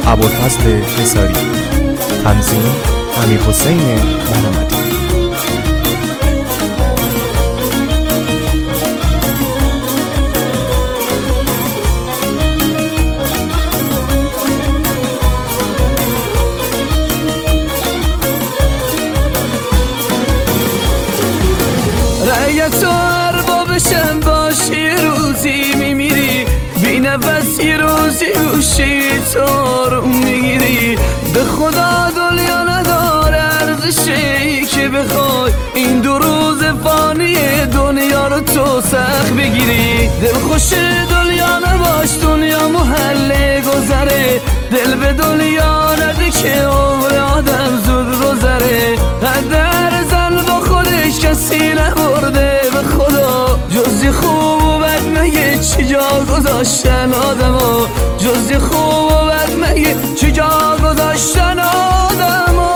ابوالفضل حصاری، تنظیم امیرحسین محمدی. رأیت و اربابشم باشی روزی میمیری، بی نفس یه روزی گوشی تو رو میگیری. به خدا دنیا نداره ارزشی که بخوای این 2 روز فانی دنیا رو تو سخت بگیری. دلخوش دنیا نباش، دنیا محل گذره، دل به دنیا نده که عمر آدم زود گذره. قدر زن با خودش کسی نبرده به خدا، جز خوب و بد مگه چی جا گذاشتن آدمو، جز خوب و بد مگه چی جا گذاشتن آدمو.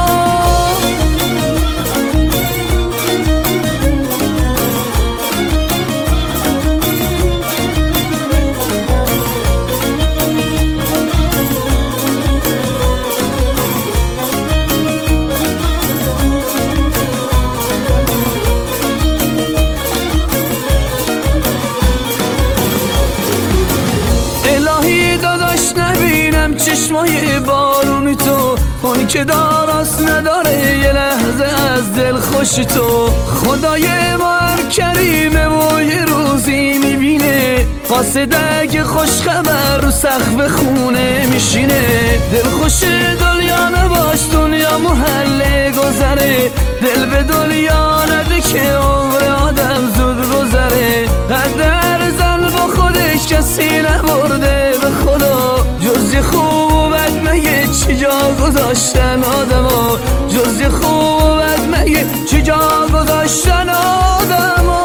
نبینم چشمای بارونی تو، اون که داراست نداره یه لحظه از دل خوش تو. خدای ما هر کریمه و یه روزی میبینه، قاصده که خوش خبر رو سقف خونه میشینه. دل خوش دنیا نباش، دنیا محل گذره، دل به دنیا نده که عمر آدم زود گذره. قدر زن با خودش کسی نبرده به خدا، جز خوب و بد مگه چی جا گذاشتن آدمو، جز خوب و بد مگه چی جا گذاشتن آدمو.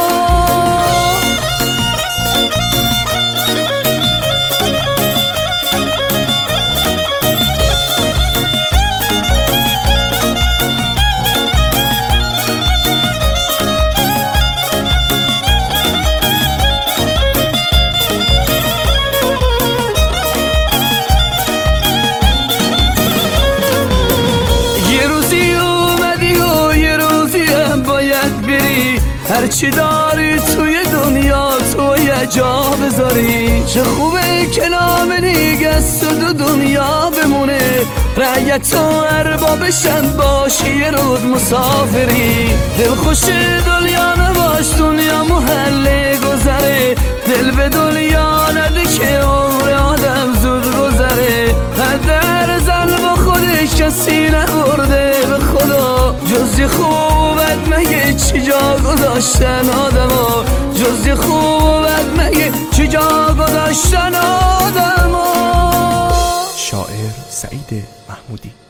هرچی داری توی دنیا تو یه جا بذاری، چه خوبه که نام نیگست و دنیا بمونه. رعیت و اربابشم باشی یه روز مسافری، دل خوش دنیا نباش، دنیا محل گذره، دل به دنیا نده که عمر آدم زود گذره. قدر زن با خودش کسی نبرده به خدا، جز خوب و بد مگه چی جا گذاشتن آدمو، جز خوب و بد مگه چی جا گذاشتن آدمو. شاعر سعید محمودی.